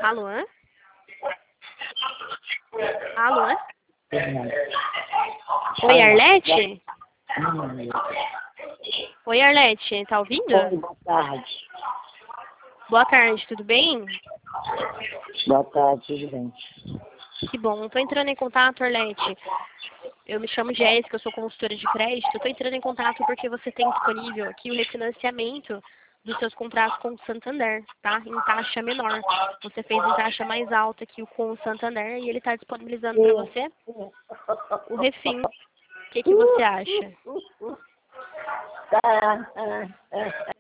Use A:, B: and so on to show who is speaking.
A: Alô? Alô? Oi, Arlete? Oi, Arlete, tá ouvindo?
B: Oi, boa tarde.
A: Boa tarde, tudo bem?
B: Boa tarde, tudo bem.
A: Que bom. Tô entrando em contato, Arlete. Eu me chamo Jéssica, eu sou consultora de crédito. Tô entrando em contato porque você tem disponível aqui o refinanciamento dos seus contratos com o Santander, tá? Em taxa menor. Você fez em taxa mais alta que o com o Santander e ele está disponibilizando para você o refim. O que você acha?
B: Tá.